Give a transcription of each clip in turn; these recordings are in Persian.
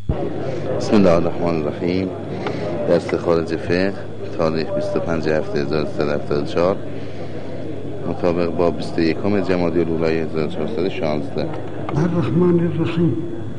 بسم الله الرحمن الرحیم. درس خارج فقه تاریخ 25/7/1374 مطابق با 21 جمادی الاولی 1416. الرحمن الرحیم.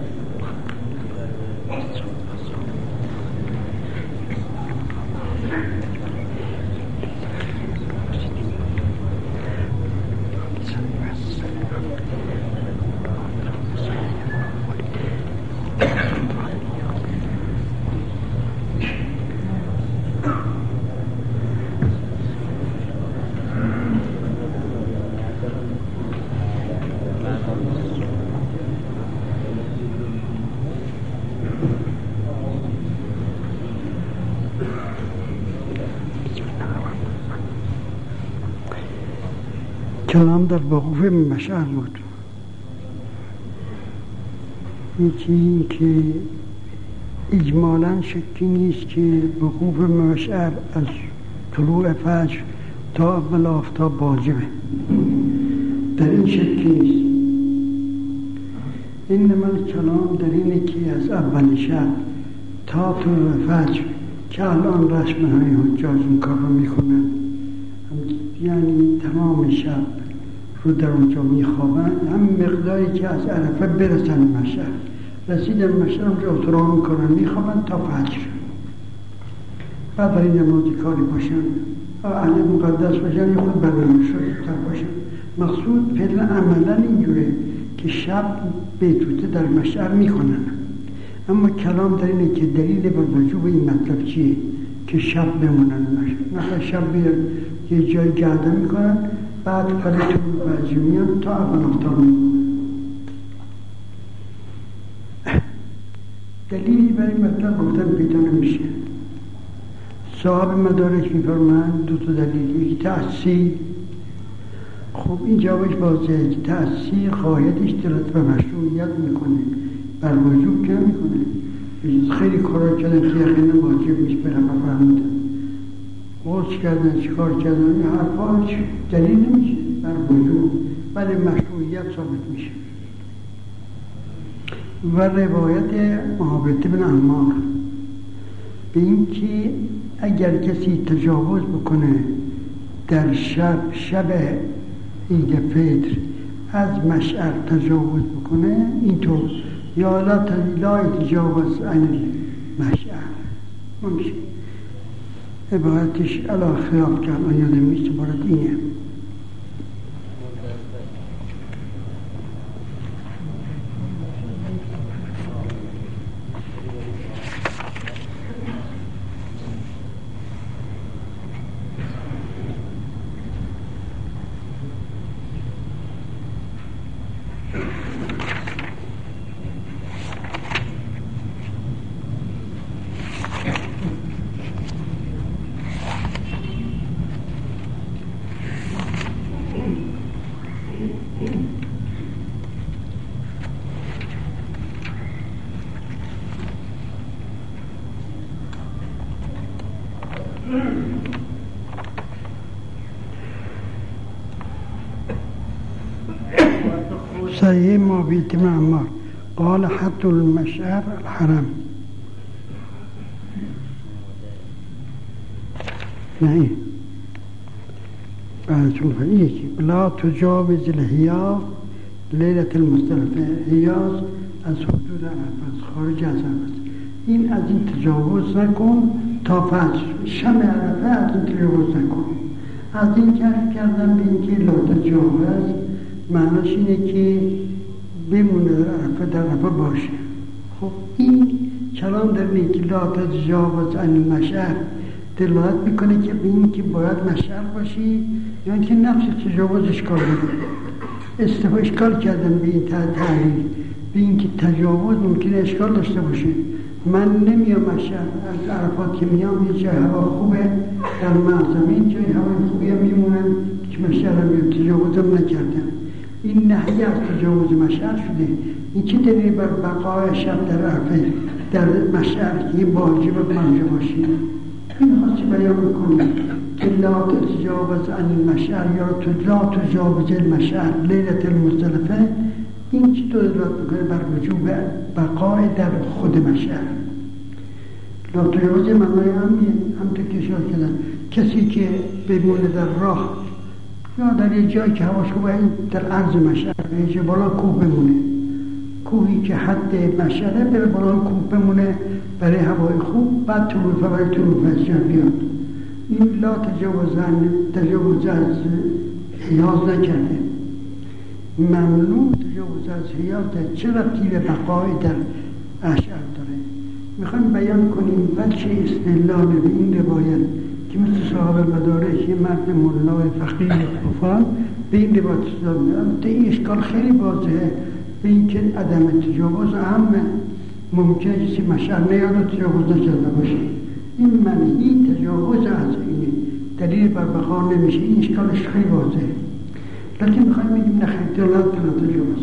کلام در وقوف مشعر بود. یکی که اجمالاً شکی نیست که وقوف مشعر از طلوع فجر تا اول آفتاب واجبه، در این شکی نیست. اینما کلام در اینه که از اول شب تا طلوع فجر که الان رسمهای حجاج این کار رو میکنن، یعنی تمام شب رو در اونجا میخوابن، هم مقداری که از عرفه برسن مشعر، رسیدن مشعر اونجا اتراق میکنن میخوابن تا فجر. بعد برای نمازی کاری باشن، اهل مقدس باشن، یا خود برنامه شدیدتر باشن. مقصود فعلا عملا اینجوره که شب بیتوته در مشعر میکنن، اما کلام در اینه که دلیل بر وجوب این مطلب چیه که شب بمونن مشعر. مثلا شب یه جای گرده میکنن، بعد خلیتون وجه میان تا اول آفتاب میمونن. دلیلی برای مطلب گفتن پیدا نمیشه. صاحب مدارک میفرمایند دو تا دلیل، یکی تأثیر. خب این جوابش واضحه که تأثیر قاعدش دلالت به مشروعیت میکنه، بر وجوب که نمیکنه. خیلی کارا کردن که یقینا واجب نیست، برم فرمودن غسل کردن، چیکار کردن، این حرفاش دلیل نمیشه بر وجوب، ولی مشروعیت ثابت میشه. و روایت محابط بن عمار به این که اگر کسی تجاوز بکنه در شب عید فطر از مشعر تجاوز بکنه، اینطور یا لا تجاوز عن مشعر ممشه. عبارتش علا خلاف کرد، آیاده میست عبارت اینه. صحیح محابط بن عمار قال حد المشعر الحرم. نه بعدشون فرقی لا تجاوز الحیاض لیلة المزدلفه. حیاض از حدود عرفه، خارج از عرفه. این از این تجاوز نکن تا فجر، شب عرفه از این تجاوز نکن. از این کشف کردن به این که لا تجاوز معناش اینه که بمونه در عرفه باشه. خب این کلام در اینه که لا تجاوز عن المشعر دلالت میکنه که به این که باید مشعر باشی، یا اینکه نفس تجاوز اشکال داره. اشکال کردن به این تعریف، به این که تجاوز ممکنه اشکال داشته باشه. من نمیام مشعر، از عرفات که میام یه جای هوا خوبه در معظمین جای هوا خوبی میمونم که مشعر میام، تجاوزم نکردم. این نهی از تجاوز مشعر شده. این چه دلیل بر بقای شب در عرفه در مشعر که این واجب پنجه باشید؟ این خاصی بیان میکنه که لا تجاوز عن المشعر یا لا تجاوز المشعر لیلة المزدلفه این چی دلالت میکنه؟ بر وجوب بقای در خود مشعر. لا تجاوز معنای همونطور که اشاره کردن، کسی که بمونه در راه یا در یه جایی که هواش خوبه، در عرض مشعر یه بالا کوه بمونه، کوهی که حد مشعره بره بالا کوه بمونه برای هوای خوب، بعد برای طروف از جا بیاد. این لا تجاوز از حیاز نکرده. ممنوع تجاوز از حیاز در چه ربطی به بقای در اشعار داره؟ میخوایم بیان کنیم وجه استدلال به این روایت که مثل صاحب مدارک یه مرد ملای فقیه طوفان به این روایت استدلال می‌کنه. این اشکال خیلی واضحه به این که عدم تجاوز اهمه. ممکنه کسی مشعر نیاد و تجاوز نکرده باشه، این منهی تجاوز از اینه، دلیل بر بقا نمیشه. این اشکالش خیلی واضحه. لیکن میخوایم بگیم نخیر دلالت کنه تجاوز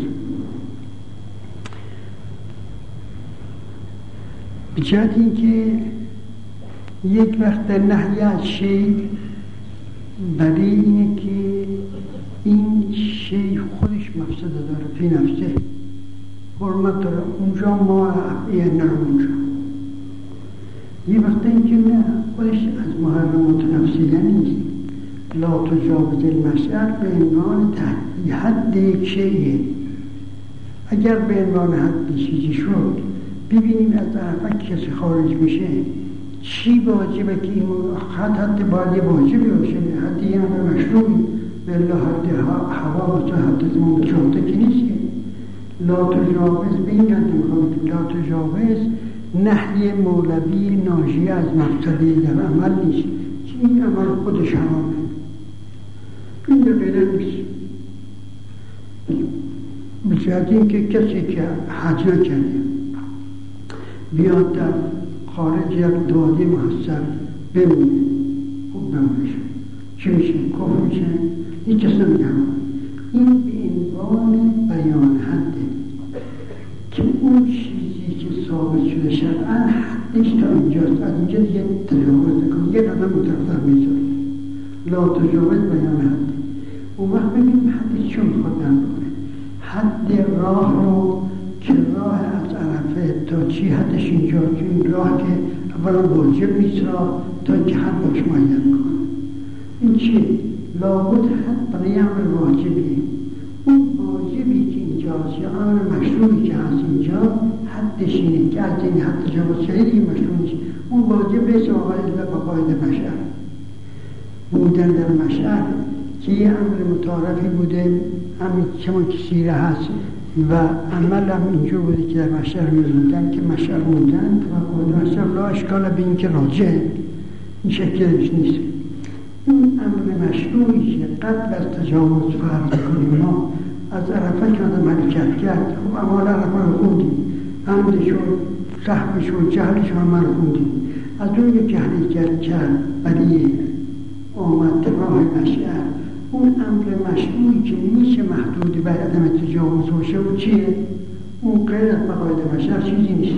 به جهت این که یک وقت در نهی از شی برای اینه که این شی خودش مفسده داره، فی نفسه حرمت داره، اونجا ما یه نرم اونجا. یه وقت این که نه، خودش از محرمات نفسیه نیست. لا تجاوز المشعر به عنوان حد یک شیئه. اگر به عنوان حد چیزی شد، ببینیم از عرفه کسی خارج میشه چی واجبه که این حد باید یه واجبی باشه، حد یه همه مشروعی بله حد هوا باشه، حد زمان چهارده که نیست. لا تجاوز به این حد میخواد، لا تجاوز نهی مولوی ناشی از مقصدی در عمل نیست که این عمل خودش حرامه. این در غیره نیست. بجهت این که کسی که حج نکرده بیاد در خارج یک دادی محصر بمونه، خوب بمونه، چی میشه؟ کفر میشه؟ این کسی نمیگم. این به عنوان بیان حده که اون چیزی که ثابت شده شرعاً حدش تا اینجاست، از اینجا دیگه تجاوز نکنه، یه قدم مترفتر میذاره. لا تجاوز بیان حده. اون وقت ببینیم حدش چون خود نکنه. حد راه رو که راه از عرفه تا چی حدش اینجا، این راه که اولا واجب نیست راه تا که حد باش معین کنه. این چی؟ لابد حد برای امر واجبی. اون واجبی که اینجاست یا امر مشروعی که هست اینجا حدش اینه که از این حد تجاوز شده دیگه مشروع نیست. اون واجب بیست آقای بقاید مشعر بودن در مشعر که یه امر متعارفی بوده، همین چون که سیره هست و عمل هم اینجور بوده که در مشعر می‌موندن که مشعر موندن و قول مشعر لا اشکال به این که راجعه، این شکلش نیست. این امر مشروعی که قبل از تجاوز فرض کنیم ما از عرفه که آدم حرکت کرد، خب اعمال عرفه رو خوندیم، عمدش و سهوش و جهلش رو هم خوندیم. از اون که حرکت کرد برای آمد راه مشعر، اون امر مشروعی که میشه محدود بر عدم تجاوز باشه و چیه؟ اون غیر از بقاید مشعر چیزی نیست.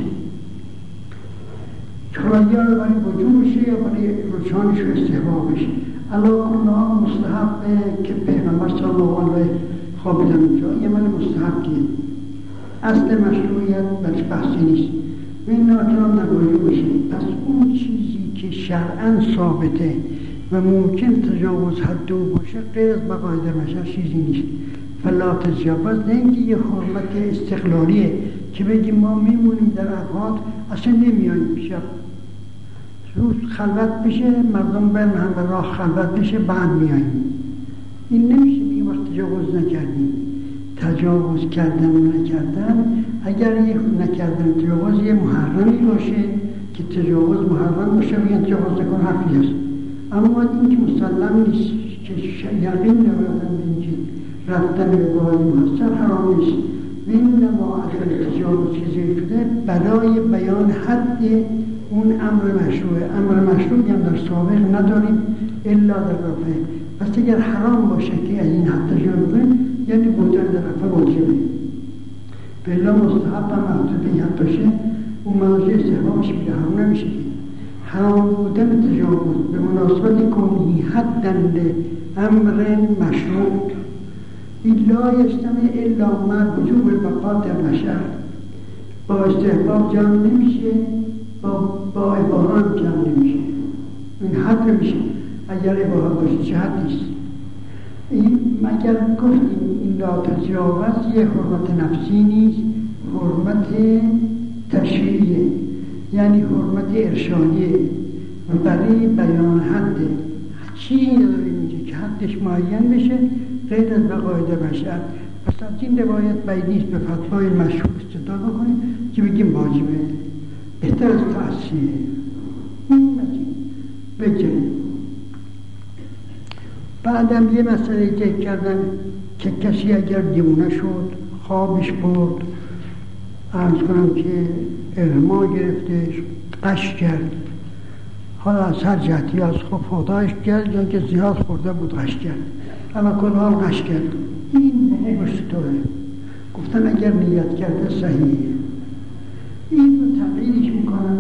خواهی یا برای وجود بشه یا برای روشانش و استحباب بشه. علا کنها مستحبه که پیغمبر صلی الله علیه خوابیدن اونجا، یه من مستحبیه. اصل مشروعیت برش بحثی نیست. این ناکرام نگاهی بشه. پس اون چیزی که شرعاً ثابته و ممکن تجاوز حد او باشه غیر از بقاید مشعر چیزی نیست. فلا تجاوز نه اینکه یه حرمت استقلالیه که بگیم ما میمونیم در عرفات اصلا نمیاییم شب روز خلوت بشه، مردم برن هم به راه خلوت بشه بعد میاییم. این نمیشه بگیم وقت تجاوز نکردیم. تجاوز کردن و نکردن، اگر یک نکردن تجاوز یه محرمی باشه که تجاوز محرم باشه بگن تجاوز نکن حرفی هست. اما این که مسلم نیست که یقین نبودن به اینکه رفتن به باید محصر حرام نیست. و این نما اگر تجاوز چیزی شده برای بیان حد اون امر مشروعه. امر مشروعی هم در سابق نداریم الا در رفعه. پس اگر حرام باشه که از این حد تجاوزه یعنی بودن در رفعه واجبه. بلا مستحب هم محدود به این حد باشه اون مناجه استحبابش بیده حرام نمیشه که حرام بودن تجاوز به مناسبت کنی حدن امر مشروع این لا یجتمع الا مع وجوب البقاء در مشعر. با استحباب جمع نمیشه، با اباحه هم جمع نمیشه. این حد میشه. اگر اباحه باشه چه حدیست؟ این مگر گفتیم این لا تجاوز یه حرمت نفسی نیست، حرمت تشریعیه، یعنی حرمت ارشادیه و برای بیان حده. چیزی نداریم اینجا که حدش معین بشه غیر از بقاید بشر. پس از این روایت باید نیست به فتوای مشهور استدلال بکنیم که بگیم واجبه، بهتر از تأثیره. بگیم بعدم یه مسئله که کردن که کسی اگر دیوانه شد، خوابش برد، عرض کنم که اغما گرفتش، قش کرد، حالا از هر جهتی از خوب خدایش کرد یا که زیاد خورده بود قش کرد، اما کل حال قش کرد، این حقوقش طوره. گفتن اگر نیت کرده صحیحه. این رو تغییرش میکنن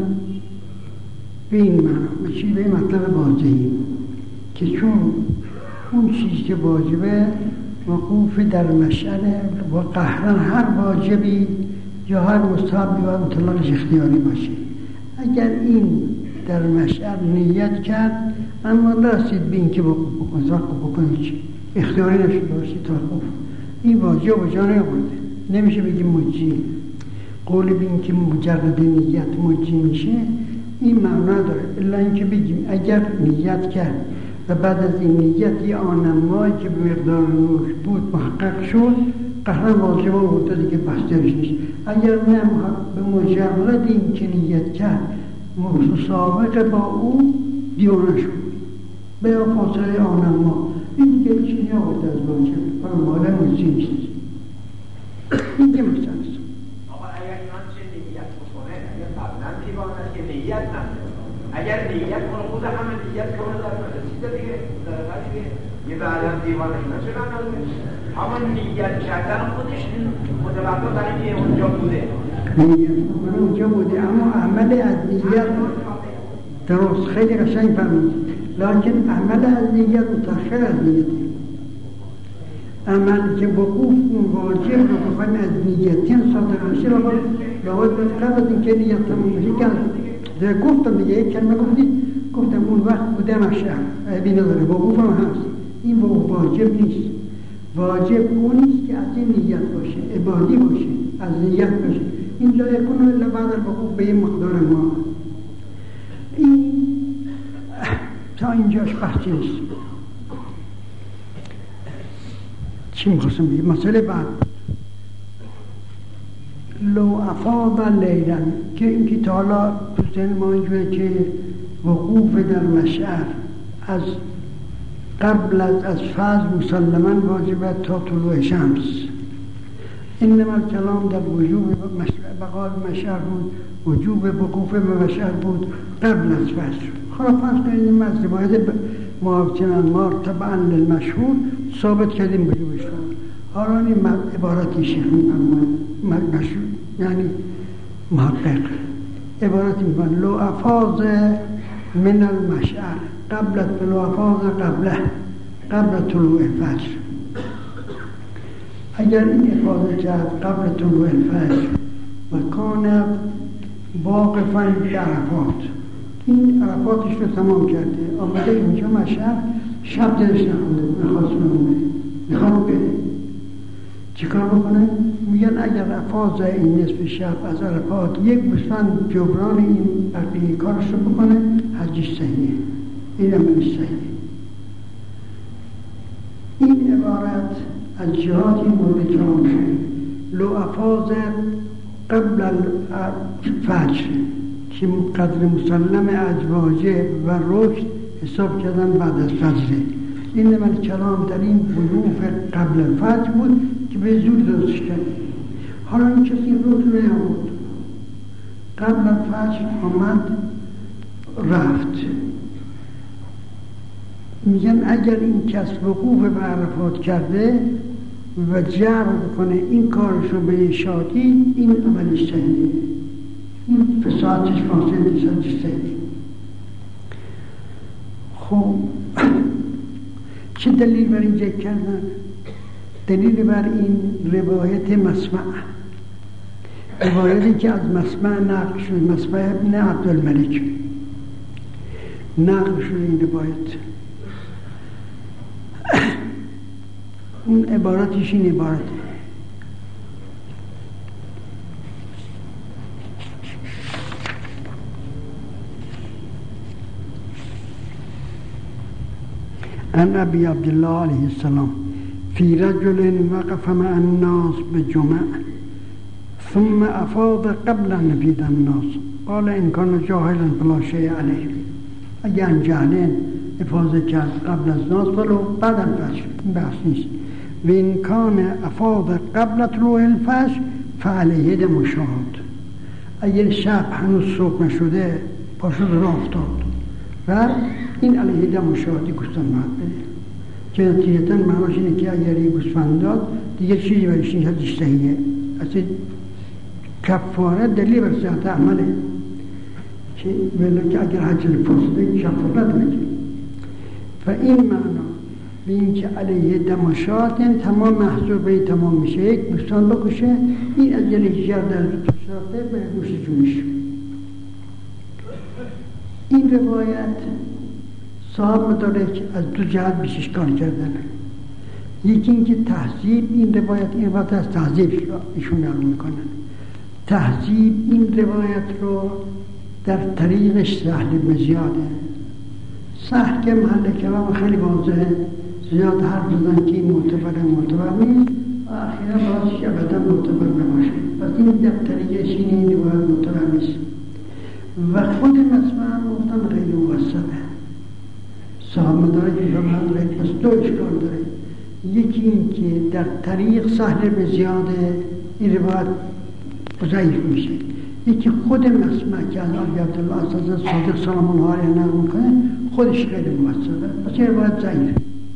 به این معنا، به مطلب واضحی که چون اون چیزی که واجبه وقوف در مشعره و قهرن هر واجبی یا هر مستحبی و مطلقش اختیاری باشه. اگر این در مشعر نیت کرد اما نرسید به این که وقوف بکنه چی اختیاری نشد باشه تا وقوف، این واجب و جا نیاورده، نمیشه بگیم مجزی. قول به این که مجرد نیت مجزی میشه این معنا داره، الا اینکه بگیم اگر نیت کرد و بعد از این نیت یه آنمایی که به مقدار نوش بود محقق شد، قهرن واجب و بوده دیگه بسترش نیست. اگر نه به مجرد این که نیت کرد مسابقه با او دیوانه شد به فاصله آنما، این دیگه چیزی آورده از واجب و ماله مجزی نیست. این که مثل است. آقا اگر ایمان چه نیت بکنه، اگر قبلا دیوانه که نیت نمیده، اگر نیت کنه خود همه نیت کنه در چیز دیگه در قضیه یه بعدم دیوانه نشه نمیده، همون نیت کردن خودش متوقع برای که اونجا بوده، نیت کنه اونجا بوده، اما عمل از نیت درست خیلی قشنگ فرمود، لکن عمل از نیت متأخر از نیتی. عمل که وقوف اون واجب رو بخواهیم از نیتین صادر میشه لابد قبل از اینکه نیت تموم میشه در گفتم دیگه یک کلمه گفتم اون وقت بوده مشعر عیبی نداره، وقوف هم هست. این واجب نیست، واجب اون نیست که از این نیت باشه، عبادی باشه، از نیت باشه. این لا یکون الا بعد الوقوف به این مقدار ما. این تا اینجاش بحثی نیست. چی میخواستم بگیم؟ مسئله بعد لو افاض لیلن که اینکه تا حالا تو ذهن ما اینجوره که وقوف در مشعر از قبل از فجر مسلما واجبه تا طلوع شمس. انما الکلام در وجوب بقاء مشعر بود، وجوب وقوف به مشعر بود قبل از فجر. خب فرض کنیم از روایت معاویه مار تبعا للمشهور ثابت کردیم وجوبش رو. حالا این عبارتی شیخ می‌فرماید مشهور یعنی محقق عبارتی می‌فرماید لو افاض من المشعر قبل طلوع الفجر. اگر این افاضه کرد قبل طلوع الفجر و کان واقفاً بعرفات، این عرفاتش رو تمام کرده، آمده اینجا مشعر، شب دلش نخونده، میخواست بمونه، میخواد بره، چی کار بکنه؟ میگن اگر افاض این نصف شب از عرفات یک بسفن جبران این بقیه کارش رو بکنه، حجش صحیحه، این عملش صحیحه. این عبارت از جهات این مورد کلام شد. لو افاض قبل الفجر که قدر مسلم از واجب و رشد حساب کردن بعد از فجر. این من کلام در این وقوف قبل الفجر بود که به زور درستش کرد. حالا این کسی روز نیامد، قبل الفجر آمد رفت. میگن اگر این کس وقوف به عرفات کرده و جمع بکنه این کارش رو به شادی، این عملش صحیحه، این فسادش فاسد نیست، صحیح. خب چه دلیل بر این ذکر کردن؟ دلیل بر این روایت مسمع، روایتی که از مسمع نقل شد، مسمع ابن عبدالملک نقل شد این روایت. اون عبارتش این عبارت: عن ابي عبد الله عليه السلام في رجل وقف مع الناس بجمع ثم افاض قبل ان يفيض الناس قال ان كان جاهلا فلا شيء عليه. اگر جاهلین افاضه کرد قبل از ناس ولو بعد الفجر بحث نیست. و این کان افاض قبل طلوع الفجر فعلیه دم شهاد. اگر شب هنوز صبح نشده پاشد راه افتاد و این علیه دم شهادی گوسفند باید بده، که نتیجتا معناش اینه که اگر یه گوسفند داد دیگه چیزی برایش نیست، حدیث صحیحه. اصلا کفاره دلیل بر صحت عمله، که اگر حج فاسده کفاره نداره. و این معنا به این که علیه دم شهادی تمام محضور به تمام میشه. یک گوسفند بکشه، این از جلیه جرد از تو شهاده به گوشت جونش. این روایت صاحب داره که از دو جهت بیشش کار کردن. یکی این که تهذیب این روایت از تهذیب ایشون نقل میکنن. تهذیب این روایت رو در طریقش سهل بزیاده. سهل که محل کلام خیلی واضحه، زیاد حرف زدن که این معتبر نیست، اخیرا بازش ابدا معتبر نباشه. پس این در طریقش این روایت معتبر نیست. و خود مسمع گفتن خیلی موثقه. صاحب داره که فرمان پس دو اشکال داره. یکی این که در طریق سهل به زیاده این روایت ضعیف میشه. یکی خود مسمع که از آقای عبدالله اسد صادق سلام الله علیه نقل میکنه خودش خیلی موثقه، پس این روایت ضعیفه.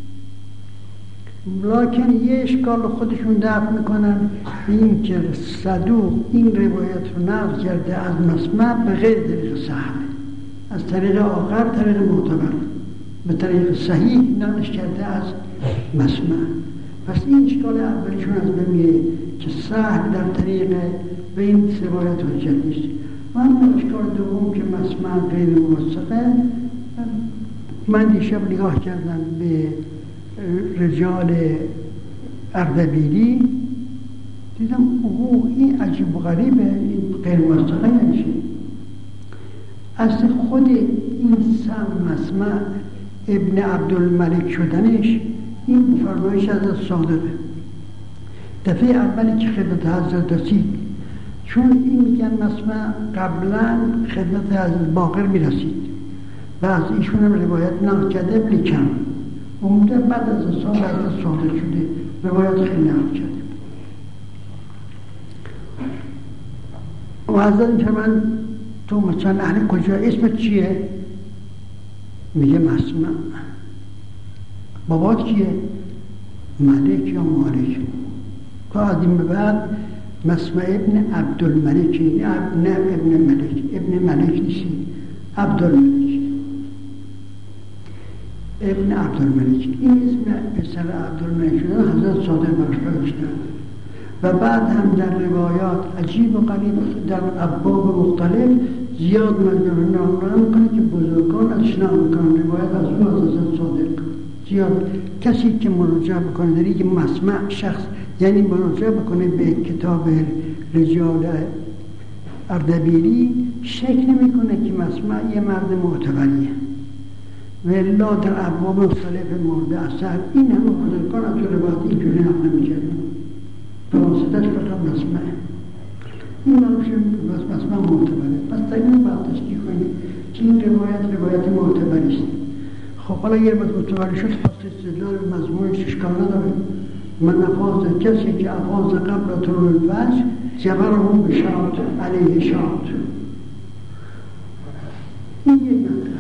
لکن یه اشکال خودشون دفع میکنن، این که صدوق این روایت رو نقل کرده از مسمع به غیر طریق سهل، از طریق آخر طریق معتبر به طریق صحیح نقلش کرده از مسمع. پس این اشکال اولیشون از بمیه که سهل در طریق به این روایت حجت نیست. و اما اشکال دوم که مسمع غیر موثقه. من دیشب نگاه کردم به رجال اردبیلی، دیدم این عجیب و غریبه، این غیر موثقه نمیشه. اصل خود این مسمع ابن عبدالملک شدنش این فرمایش از صادقه. دفعه اولی که خدمت حضرت رسید، چون این میگن مسمع قبلا خدمت حضرت باقر میرسید و از ایشون هم روایت نقل کرده بلیکن اونده بعد از سال حضرت صادق شده روایت خیلی نقل کرده. و حضرت که من تو مثلا اهل کجا، اسمت چیه؟ میگه مسمع. بابات کیه؟ ملک یا مالک. که از این بعد مسمع ابن عبدالملک، نه ابن ملک، ابن ملک نیستی، عبدالملک، ابن عبدالملک. این اسم پسر عبدالملک شدن حضرت صادق برش داشتن. و بعد هم در روایات عجیب و غریب در ابواب مختلف زیاد مجموعه نام میکنه که بزرگان ازش نام میکنن، روایت از او از حضرت صادق. زیاد کسی که مراجعه بکنه در یک مسمع شخص، یعنی مراجعه بکنه به کتاب رجال اردبیلی، شک نمیکنه که مسمع یه مرد معتبریه. و الا در ابواب مختلف مورد اثر این همه بزرگان از روایت اینجوری نقل نمیکردن، واسطش فقط مسمعه. این نامشه مسمع معتبره. پس در این باید تشکیل کنیم که این روایت معتبری است. خب حالا یه معتبری شد، پس استدلال مضمونش اشکال نداره. من افاظ کسی که افاظ قبل طلوع الفجر جبرهم بشاد علیه شاد. این یک مطلب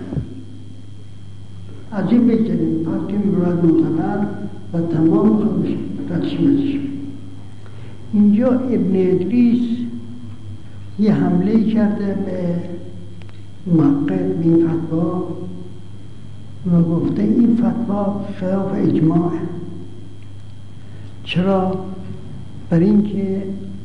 از این بگذاریم. پس که این روایت معتبر و تمام خودش تشمیزش. اینجا ابن ادریس یه حمله کرده به محقق به این فتوا و گفته این فتوا خلاف اجماعه. چرا؟ برای اینکه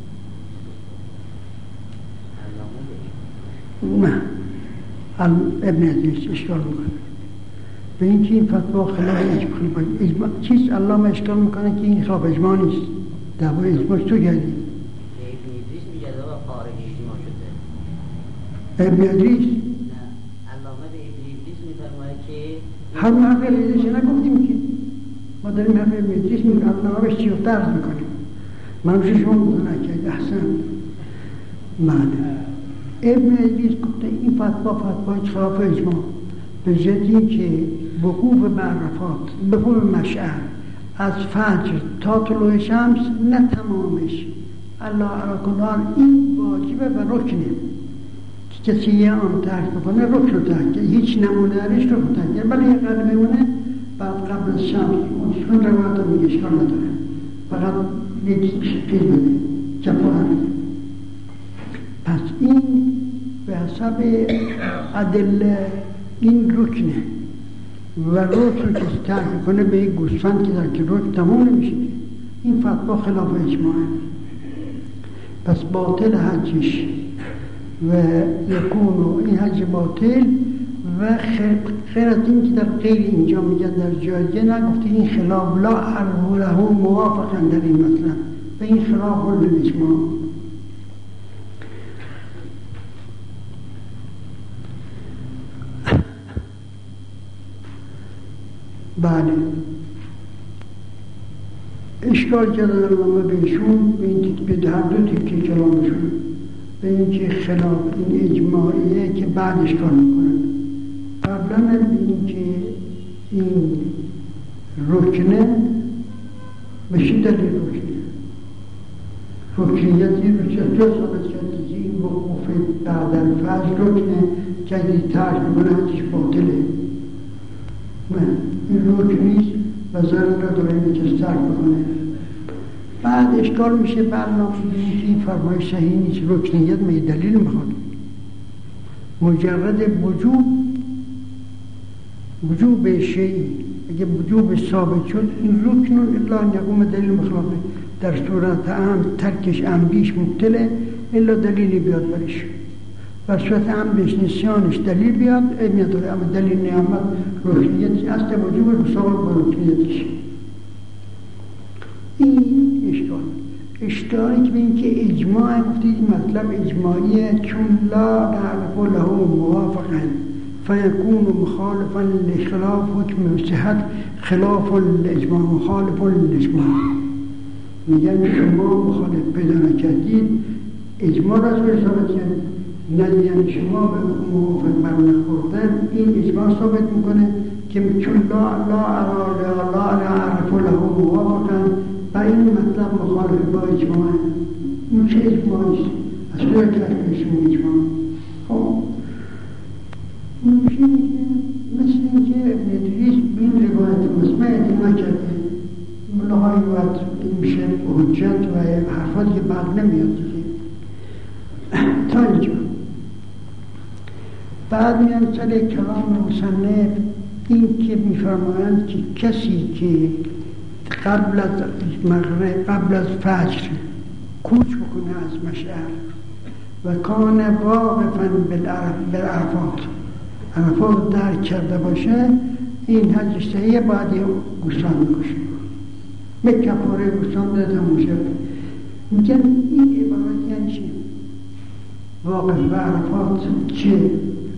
نه ابن عزیز اشکال میکنه به اینکه این فتوا خلاف اجماع چیز علامه اشکال میکنه که این خلاف اجماع نیست. دعوای اجماع تو کردی ابن عزیز نه علامه به ابن عزیز میفرماید که هر حرف عزیزش نگفتیم که ما داریم حرف ابن عزیز میگیم علامه بهش چی رو طرز میکنیم منوشه شما بودن نکرد احسن معنی ابن عزیز گفته این فتوای خلاف اجماع به جدی که وقوف بعرفات به وقوف مشعر از فجر تا طلوع شمس نه تمامش الله علی کل حال این واجبه و رکنه که کسی یه آن ترک بکنه رکن رو ترک کرد هیچ نمونه درش رو ترک کرد ولی یه قدر بمونه بعد قبل از شمس اون روایت رو میگه اشکال نداره فقط یک چیز بده کفاره. پس این به حسب ادله این رکنه و رکن رو کسی ترک کنه به یک گوسفند که در که رکن تمام نمیشه این فتوا خلاف اجماعه. پس باطل حجش و یکونو این حج باطل و خیر از این که در غیر اینجا میگن در جایه نگفته این خلاف لا عرض له موافقا در این مطلب و این خلاف الاجماع. بله اشکال کردن علامه بهشون به هر دو تیکه کلامشون به اینکه خلاف این اجماعیه که بعد اشکال میکنن قبلا به اینکه این رکنه به چی دلیل رکنه رکنیت این رو چطور ثابت کرد که این وقوف بعد الفجر رکنه که اگه ترک میکنه حجش باطله این رکن نیست و ضرر نداره اینه که ترک بکنه. بعد اشکال میشه برنامه که این فرمایش صحیح نیست رکنیت می دلیل میخواد مجرد وجوب شیئی اگه وجوب ثابت شد این رکنون الا نقوم دلیل مخالفه در صورت عمد ترکش عمدیش مبتله الا دلیلی بیاد برش در صورت عمدش نسیانش دلیل بیاد نداره اما دلیل نعمت رکنیتش اصل وجوب مساوات با رکنیتش. این اشتراک به این که اجماع گفتید مطلب اجماعیه چون لا نعرف له موافقا فیکون مخالفا لخلاف حکم صحت خلاف الاجماع مخالف الاجماع. میگن شما مخالف پیدا نکردید اجماع را ثابت کردید نه یعنی شما به موافق بر نخوردن این اجماع ثابت میکنه که چون لا نعرف له موافقا و این مطلب مخالف با اجماع این چه اجماعیست؟ از کجا کلمه‌شون اجماع؟ خب میشه مثل اینکه ابن ادریس به این روایت مسمعیتی نکرده ملاهای روایت میشه حجت و حرفاتی که بعد نمیاد دیگه تا اینجا. بعد میان سر کلام مصنف این که میفرمایند که کسی که قبل از مغرب قبل از فجر کوچ بکنه از مشعر و کان واقفا بالعرفات عرفات درک کرده باشه این حجش صحیحه باید یه گوسفند بکشه به کفاره گوسفند داده تموم شد. میگن این عبارت یعنی چی؟ واقف به عرفات چیه؟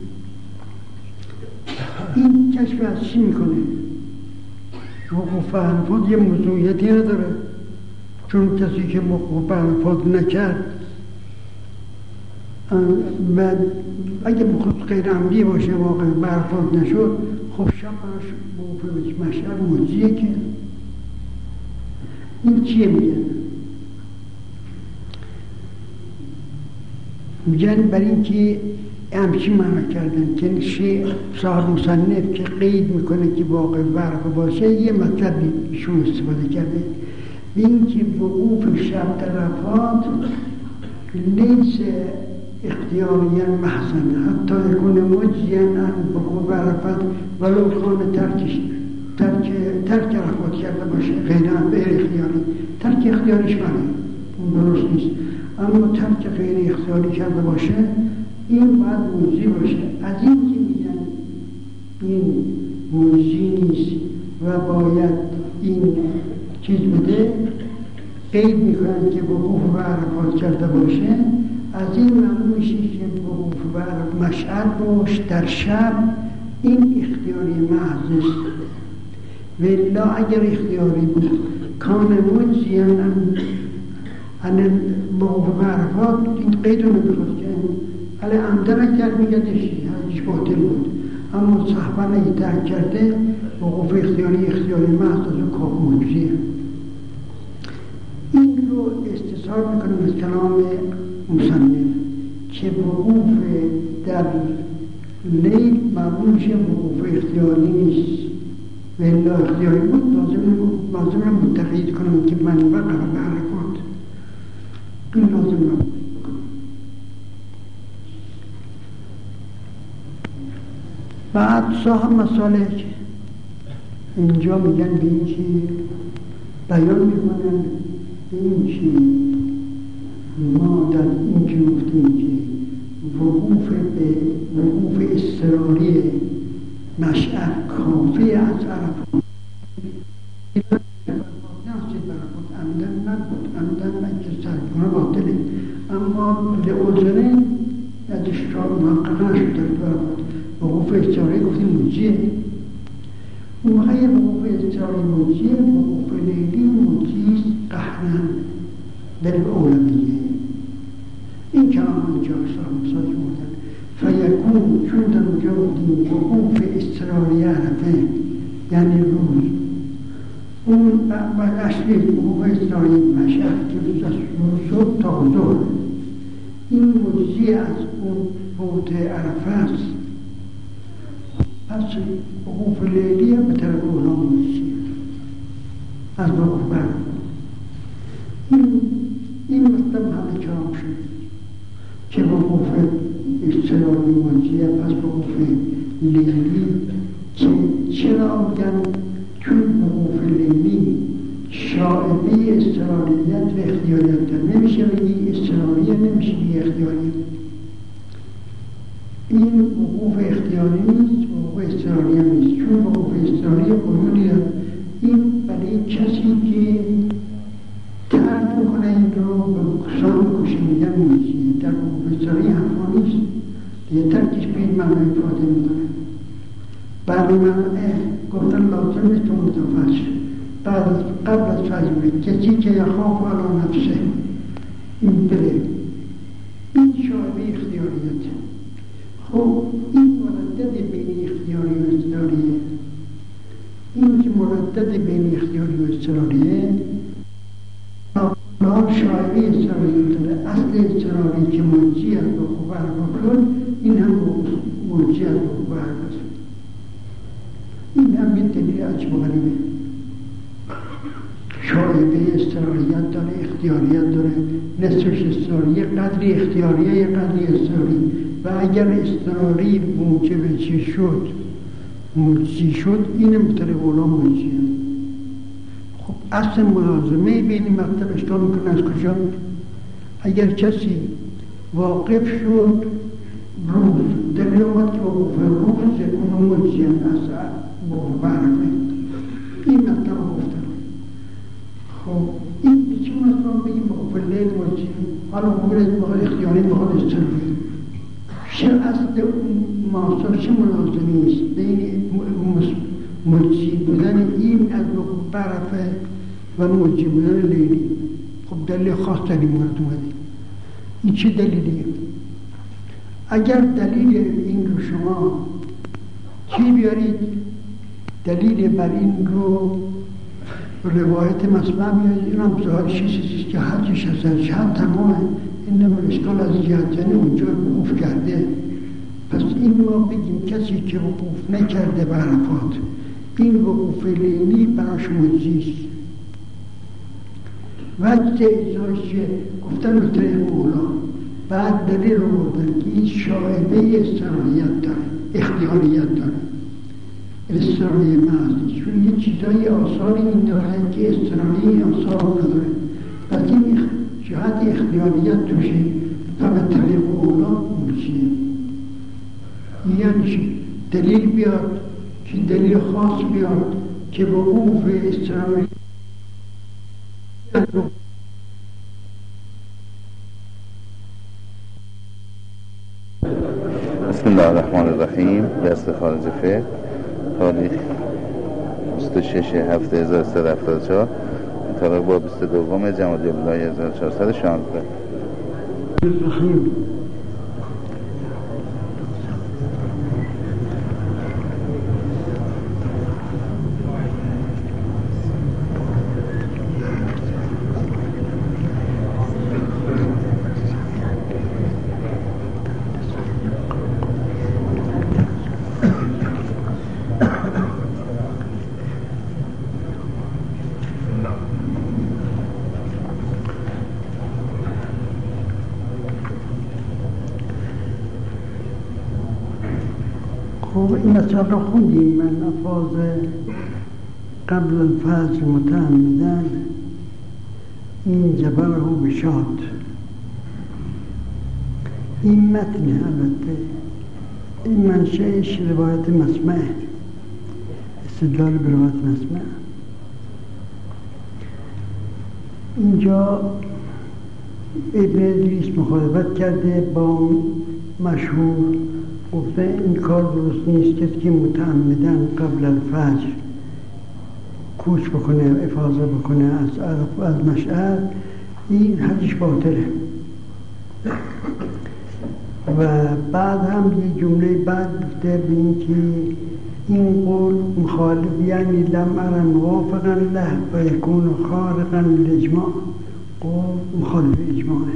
این کشف از چی میکنه؟ وقوف عرفات یه موضوعیتی نداره چون کسی که وقوف عرفات نکرد و اگه بخود غیر عمدی باشه واقع به عرفات نشد خب شبش وقوف مشعر موضوعیه که این چیه میگن برای اینکه همچین معنا کردن که شیخ صاحب مصنف که قید میکنه که واقع برق باشه یه مطلبی ایشون استفاده کرده به اینکه وقوف شب در عرفات لیس اختیاریا محسن حتی یکون مجزیا عن وقوف عرفات ولو کان ترکش ترک عرفات کرده باشه غیر اختیاری، ترک اختیاریش بله اون درست نیست، اما ترک غیر اختیاری کرده باشه این باید موجزی باشه. از این که میگن این موجزی نیست و باید این چیز بده، قید میکنن که وقوف به عرفات کرده باشه، از این معلوم میشه که وقوف به مشعر باش در شب این اختیاری محض است. ولا اگر اختیاری بود کان موجزیاً ان وقوف به عرفات این قید رو نمیخواد که علی عمدن کرد میگدش هیچ باطل بود، اما صحبا اگه ترک کرده وقوف اختیاری محض از اون کاف موجزیه. این رو استثار میکنیم از کلام مصنف که وقوف در لیل معلوم میشه وقوف اختیاری نیست، و الا اختیاری بود لازم متقید کنم که من وقف به عرفات این لازم نبود. بعد صاحب مسالک اینجا میگن به این که بیان میکنن به این که ما در این که گفتیم که وقوف اضطراری مشعر کافی از عرفات ناسید برخود عمدن من که سرگونه باطله، اما لعذرین ازش را محقق نشد در برخود وقوف اضطراری گفتیم موجیه. اون موقع وقوف اضطراری موجیه، وقوف لیلی موجیست قهرن در اولویه. این کلام اینجا صاحب مساج بودن فیکون، چون در اونجا بودیم وقوف اضطراری عرفه یعنی روز، اون بعد اصلی وقوف اضطراری مشعر که از صبح تا ظهر، این موجزی از اون فوت عرفه است. پس وقوف لیلی به طرف اولا موجزی از وقوف بر این مطلب همه کلام شد که وقوف اضطراری موجزیه، پس وقوف لیلی که چرا میگن چون وقوف لیلی شائبه اضطراریت و اختیاریت در نمیشه بگی اضطراریه، نمیشه بگی اختیاریه. این وقوف اختیاری نیست، وقوف اضطراری هم نیست، چون وقوف اضطراری قیودی دارد. این برای کسی که ترک میکنه این رو به کسان کشه میگن موجزیه. در وقوف اضطراری حرفا نیست دیگه، ترکش به این معنی افاده میکنه. بعد من گفتن لازم نیست تو متوفت شد قبل از فجر کسی که یخاف علی نفسه این بره، این شایبه اختیاریت. خب این مردد بین اختیاری و اضطراریه، این که مردد بین اختیاری و اضطراریه شایبه اضطراریت داره. اصل اضطراری که موجزی از وقوف عرفات، این هم موجزی از وقوف عرفات. این هم به دلیل عجب و غریبه. شایبه اضطراریت داره، اختیاریت داره، نصفش اضطراریه، قدری اختیاریه، قدری اضطراری. و اگر اضطراری موجب چی شد موجزی شد، این مطلب اولا موجزیه. خب اصل ملازمه بین مطلب اشکال میکنه از کجا؟ اگر کسی واقف شد روز دلیل اومد که وقوف روز اونو موجزیه از وقوف عرفه، این مطلب گفتن. خب این بیچه مثلا بگیم وقوف لیل موجزیه، حالا وقوف اختیاری مقال اضطراری چه اصل معاصر چه ملازمی است بین موجزی بودن این از وقوف عرفه و موجزی بودن لیلی؟ خب دلیل خاص در این مورد اومده. این چه دلیلیه؟ اگر دلیل این رو شما چی بیارید؟ دلیل بر این رو روایت مسمع بیارید. این هم ظاهرش چیزیست که حجش هست شب تمامه، این نمال اشکال از جهت اونجا وقوف کرده. پس این ما بگیم کسی که وقوف نکرده به عرفات، این وقوف لیلی براش موجزیست. وقت ازاش گفتن به طریق اولا، بعد دلیل رو بردن که این شایبه اضطراریت داره، اختیاریت داره. اضطراری محض نیست، چون یه چیزایی آثاری این داره که اضطراری آثار نداره. پس این جهت اختیاریت توشه و به طریق اولا مرسیه. یعنی دلیل بیاد که دلیل خاص بیاد که به وقوف اضطراری بسم الله الرحمن الرحیم. دست خارج فقه، تاریخ 26/7/1374، مطابق با 22 جمادی الأولی 1416. الرحیم. خب این مسئله رو خوندیم. من الفاظ قبل الفجر متعمدن این جبره بشاد، این متن البته این منشأش روایت مسمع، استدلال به روایت مسمع. اینجا ابن ادریس مخالفت کرده با مشهور، گفته این کار درست نیست که متعمدن قبل الفجر کوچ بکنه، افاضه بکنه از مشعر، این حدیث باطله. و بعد هم یه جمله بعد گفته به این که این قول مخالف، یعنی لم ارى موافقا له و یکون خارقا للاجماع، قول مخالف اجماعه.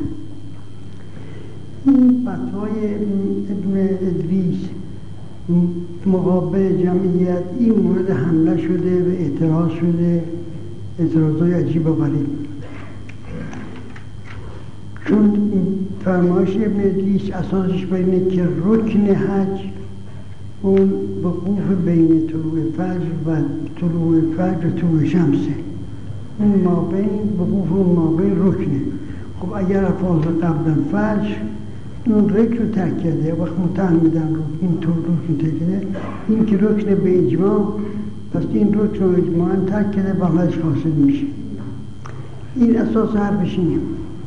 این فتوای ابن ادریس مقابل جمعیت این مورد حمله شده و اعتراض شده، اعتراضای عجیب و غریب. چون فرمایش ابن ادریس اساسش بر اینه که رکن حج اون وقوف بین طلوع فجر و طلوع فجر و طلوع شمسه، اون مابین وقوف اون مابین رکنه. خب اگر افاظ قبل فجر اون رکن رو ترک کرده، وقت متعمدن رو این طور رکن ترک کرده، این که رکن به اجماع، پس این رکن رو اجماعا ترک کرده با حج حاصل میشه. این اساس حرفش اینه.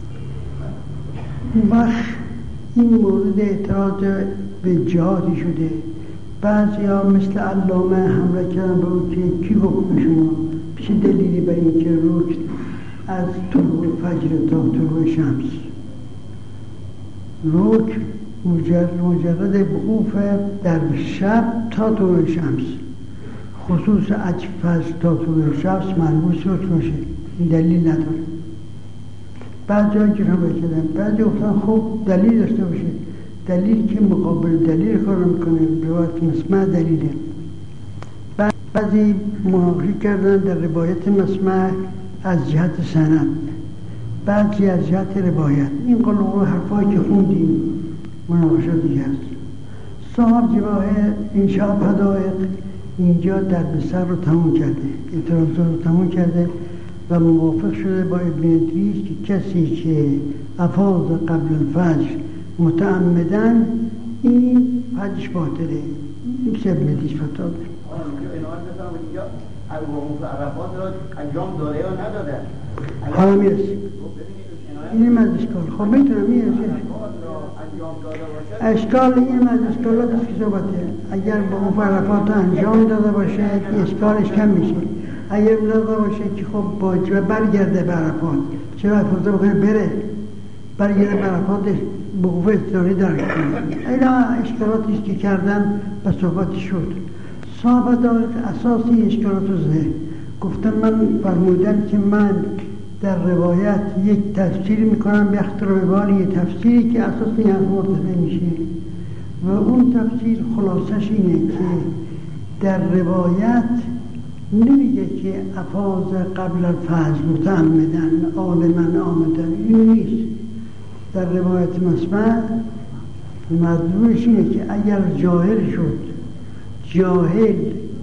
وقت این مورد اعتراض به جهاتی شده. بعضی ها مثل علامه حمله کردن به اون که کی گفت شما چه دلیلی بر این که رکن از طلوع فجر تا طلوع شمس، رکن مجرد وقوف در شب تا طلوع شمس، خصوص از فجر تا طلوع شمس ملموس رکن باشه، این دلیل نداره. بعد جایی که هم بکردن، بعد گفتن خب دلیل داشته باشه. دلیل که مقابل دلیل کار میکنه، روایت مسمع دلیله. بعضی مناقشه کردن در روایت مسمع از جهت سند، بعضی از جهت روایت. این قلوب حرفایی که خوندیم مناقشه دیگه است. صاحب جواهر انشاء حدائق اینجا در بسر رو تموم کرده، اعتراضات رو تموم کرده و موافق شده با ابن ادریس که کسی که افاض قبل الفجر متعمدن این حجش باطله. این چه ابن ادریس فتوا داره. وقوف عرفات را انجام داده یا نداده؟ حالا میرسیم اینم از اشکال. خب میتونم میرسیم اشکال اینم از اشکالات است که صحبته. اگر وقوف عرفات انجام داده باشه اشکالش کم میشه. اگر نداده باشه که خب باید برگرده به عرفات، چرا افاظه بکنه بره برگرده به عرفات وقوف اضطراری درک کنه. اینا اشکالاتی است که کردن و صحبتی شد. صحابه اساسی اشکالات رو زده. گفتم من فرمودم که من در روایت یک تفسیر میکنم به اختراع یک تفسیری که اساس این حرف مرتفع میشه و اون تفسیر خلاصش اینه که در روایت نمیگه که افاظ قبل الفجر متعمدن عالما آمدن، این نیست. در روایت مسمع مدلولش اینه که اگر جاهل شد، جاهل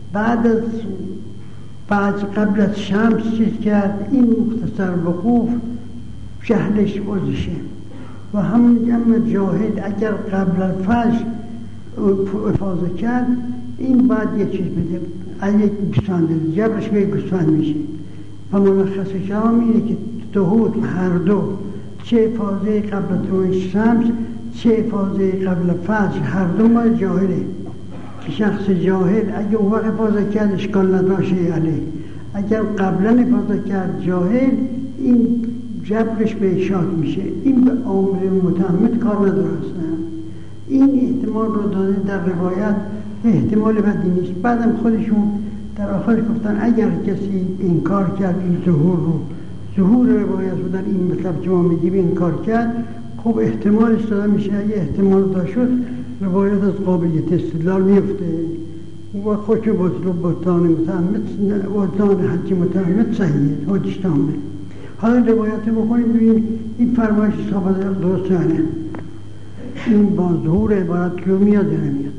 بعد قبل از شمس چیز کرد، این مختصر وقوف جهلش بازشه و همون جمع جاهل اگر قبل الفجر افاظه کرد این باید یه چیز بده، اگه گوسفند بده جبرش به گوسفند میشه و ملخص کلام اینه که طهور هر دو، چه افاظه قبل طلوع شمس چه افاظه قبل فجر، هر دو مال جاهله که شخص جاهل اگه اون وقت افاظه کرد اشکال نداشته علیه، اگر قبلا افاظه کرد جاهل این جبرش به اشاعت میشه، این به عامل متعمد کار نداره اصلا. این احتمال رو داده در روایت، احتمال بدی نیست. بعدم خودشون در آخرش گفتن اگر کسی انکار کرد این ظهور روایت رو در این مطلب که ما میگیم انکار کرد، خب احتمالش داده میشه، اگه احتمال داشت روایت از قابلیت استدلال میفته و خودش بطلان متعمد، بطلان حج متعمد صحیحه، حجش تامه. حالا روایت رو بکنیم ببینیم این فرمایش صحابه درست نه، این با ظهور عبارت که میاد یا نمیاد.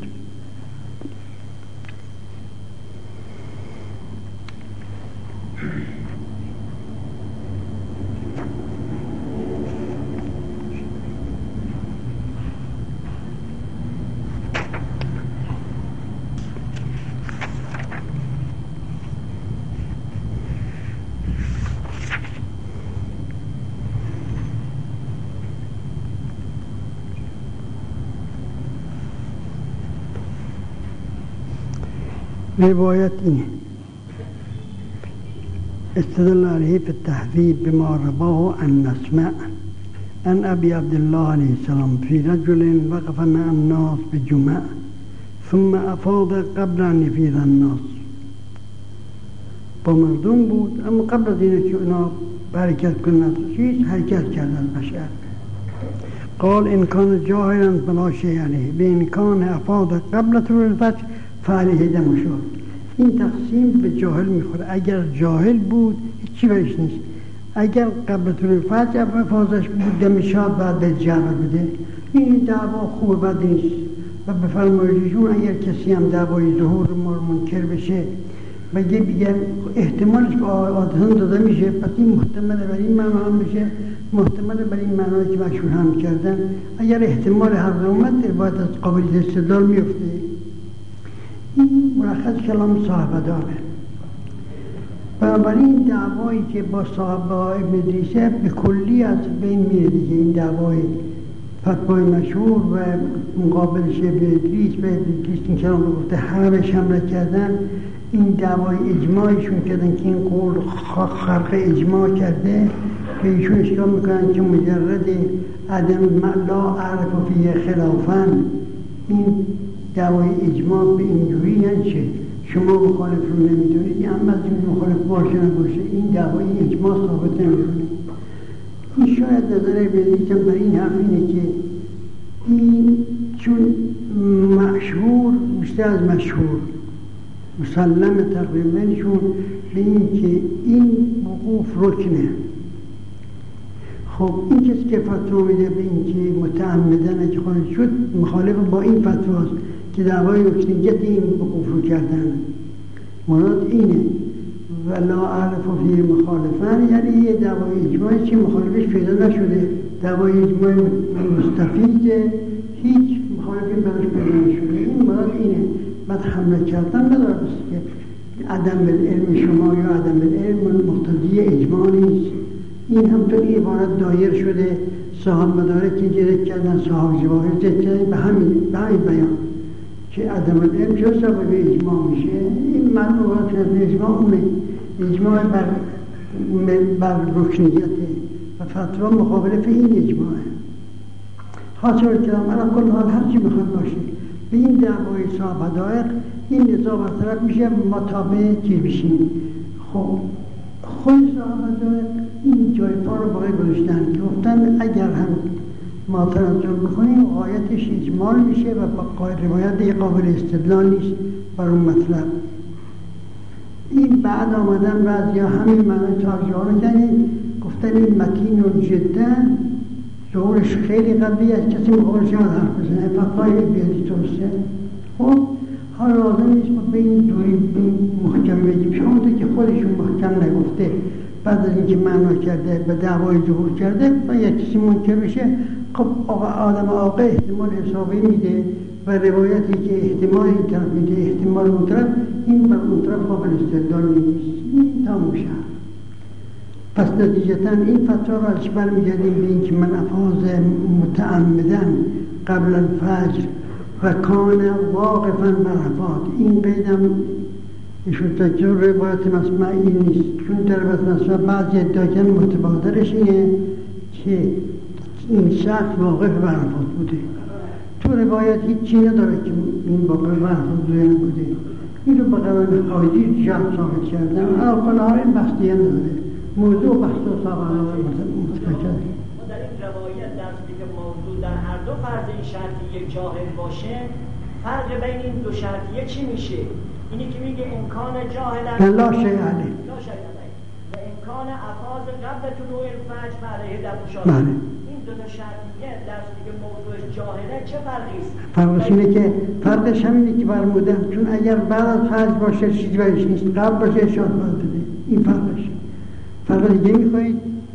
روایت اینه استدل علیه فی التهذیب بما رواه عن مسمع عن ابی عبدالله علیه السلام فی رجل وقف مع الناس بجمع ثم افاض قبل ان یفیض الناس. با مردم بود اما قبل از اینه که اونا حرکت کنند چیز حرکت کردن بشر. قال ان کان جاهلا فلا شیء علیه و ان کان افاض قبل طلوع الفجر فعلیه دم شد. این تقسیم به جاهل میخوره، اگر جاهل بود هیچی برش نیست، اگر قبل طلوع فجر افاضش بود دم شاد بعد به جبر بده، این دعوا خوب بد نیست. و به فرمایششون اگر کسی هم دعوای ظهور منکر بشه بگه احتمالش که آدم داده میشه، پس این محتمل بر این معنا هم میشه، محتمل بر این معنایی که مشهور هم کردن. اگر احتمال هر دو اومد باید از قابلیت استدلال میفته. این ملخص کلام صاحب داره. بنابراین دعوایی که با صاحب ابن ادریسه به کلی از بین میره دیگه. این دعوای فتوای مشهور و مقابلش ابن ادریس به ابن ادریس این کلام رو گفته همش حمله کردن، این دعوای اجماعشون کردن که این قول خرق اجماع کرده که ایشون اشکال میکنن که مجرد عدم لا اعرف فیه خلافن، این دعوای اجماع به اینجوری یعنی چه؟ شما مخالف رو نمیدونید، اما از این مخالف باشه نباشه این دعوای اجماع ثابت نمیکنه. این شاید نظر بدیدم در این حرف اینه که این چون مشهور بیشتر از مشهور مسلم تقریبا شون به این که این وقوف رکنه. خب این کسی که فتوا میده به این که متعمدن اگه خواهد شد مخالف با این فتواست که دعوای رکنیت این وقوف رو کردن، مراد اینه و لا اعرف فی مخالفن، یعنی یه دعوای اجماعی که مخالفش پیدا نشده، دعوای اجماعی مستفیده، هیچ مخالفی براش پیدا نشده، این مراد اینه. بعد حمله کردن نداره که عدم العلم شما یا عدم العلم مقتضی اجماع نیست. این همطور این عبارت دایر شده، صاحب مدارک که جرد کردن، صاحب جواهر جرد کردن به همین بیان که عدم العلم چه سبب اجماع میشه. این معلومات از اجماع اونه، اجماع بر رکنیته و فتوا مقابل این اجماعه. حاصل کلام علا کل حال هرچی بخواد باشه به این دعوای صاحب دائق این نزاع برطرف میشه، ما تابع چیز بشیم. خب خود صاحب دائق این جای پا رو باقی گذاشتن که گفتن اگر هم ما تنظر بکنیم غایتش اجمال میشه و با روایت قابل استدلال نیست بر اون مطلب. این بعد آمدن بعضی همین معنی ترجمه رو کردن، گفتن این متین و جدا ظهورش خیلی قوی از کسی مقابلش هم حرف بزنه، فتوای بیادی درسته. خب حالا لازم نیست ما به این دوری محکم بگیم، شما که خودشون محکم نگفته بعد از اینکه معنا کرده به دعوای ظهور کرده و یک چیزی منکر بشه، خب آدم عاقل احتمال حسابی میده و روایتی که احتمال این طرف میده احتمال اون طرف، این بر اون طرف قابل استدلال نیست. این تموشه. پس نتیجتا این فتوا را ازش برمیگردیم به این که من افاظ متعمدن قبل الفجر و کان واقفا برفات. این قیدم ایشون تجربه روایت مسمعی نیست، چون در روایت مسمع بعضی ادعا کردن متبادرش اینه که این شخص واقف برفات بوده. تو روایت هیچی نداره که این واقف برفات بوده. این رو به قرآن خواهدی جمع ثابت کردن. الان این بحثیه نداره، موضوع بحث و ثابت متفکر. در این روایت درستی که موضوع در هر دو فرض این شرطی یک جاهل باشه، فرق بین این دو شرطیه چی میشه؟ اینی که میگه امکان جاهل لا شیء علیه و امکان افاظ قبل طلوع الفجر و علیه در مشاهده. این دو تا شرطیه درستی که موضوعش جاهله چه فرقی است؟ فرقش اینه که فرقش همینه که فرمودم، چون اگر بعد از فجر باشه چیزی برش نیست، قبل باشه ارشاد باید بده. این فرقش. فرق دیگه میخواهید؟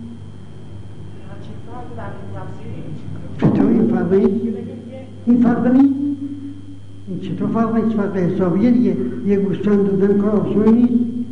چطور این فرق نیست؟ این فرق نیست؟ این چطور فرق نیست؟ فرق حسابیه دیگه. یه گوستان دادن کار آسون نیست.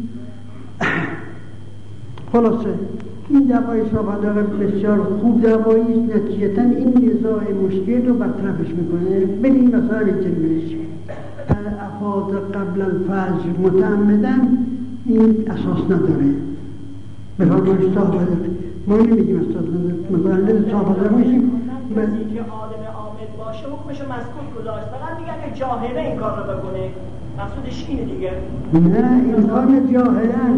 خلاصه این دعوای صحبت بسیار خوب دعوایی است. نتیجتا این نزاع مشکل رو برطرفش میکنه. بریم مثلا بگیریم افاظ قبل الفجر متعمدن، این اساس نداره. به فرمایش صحبت ما نمیگیم اساس نداره، مبرنده صحبت رو میشیم کسی که عالم عامل باشه حکمش مسکوت گذاشت، فقط میگن که جاهله این کار رو بکنه، مقصودش اینه دیگه. نه امکان جاهلن،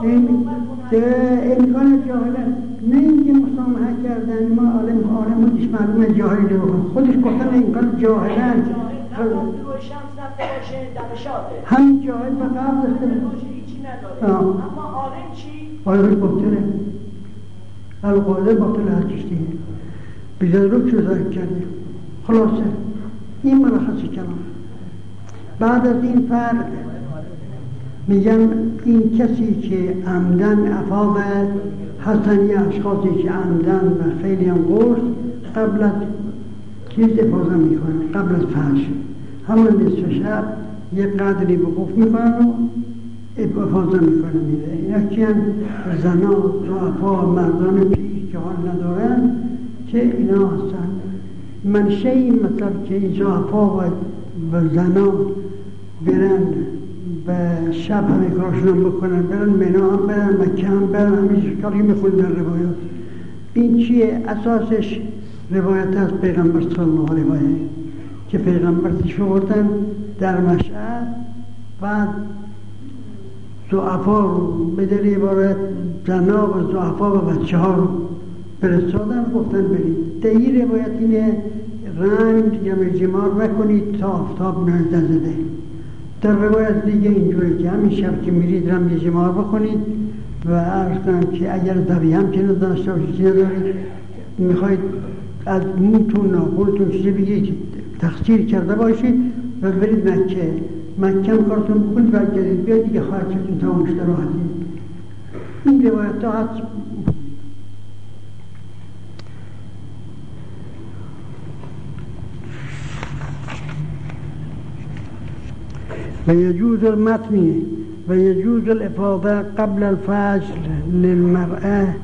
امکان جاهلن، نه اینکه مسامحه کردن ما عالم خودش معلومه جاهلی رو خودش گفتن امکان جاهلن. روی شمس رفته باشه دمشاته، همین جاهل به قبل داشته باشه هیچی نداره. اما عالم چی؟ عالمش باطله، القاعده باطل هر چیزی بیزد رو که ذکر کرده. خلاصه این ملخص کلام. بعد از این فرق میگن این کسی که عمدن افاظ هستن یه اشخاصی که عمدن و خیلی هم قرص قبل از چیز افاظه میکنن، قبل از فحش همون نصف شب یه قدری بقوف میکنن و افاظه میکنن میره. اینا که زنان، ضعفا، مردان پیش که حال ندارن که اینا هستن. منشه این مطلب که این ضعفا و زنان برن و شب همه کارشون بکنن، برن منا هم برن، مکه هم برن، همیشه کاری میخوند در روایات. این چیه؟ اساسش روایت از پیغمبر صلی الله علیه و آله که پیغمبر تشوردن در مشعر، بعد ضعفا رو به دلیل عبارت زنا و ضعفا و بچه ها رو فرستادن، گفتن برید. در این روایت اینه رنگ یا جمار نکنید تا آفتاب نزده. در روایت دیگه اینجوره که همین شب که میرید رنگ جمار بکنید و عرض کنم که اگر ذبیحه هم که نداشته باشید چی ندارید، میخواید از موتون ناخونتون چیزی بگید تقصیر کرده باشید و برید مکه هم کارتون بکنید برگردید بیاید دیگه خواهد شدتون تا مشتر راحتید. این روایت ها هست. و یجوز المتن و یجوز الافاضه قبل الفجر للمرأة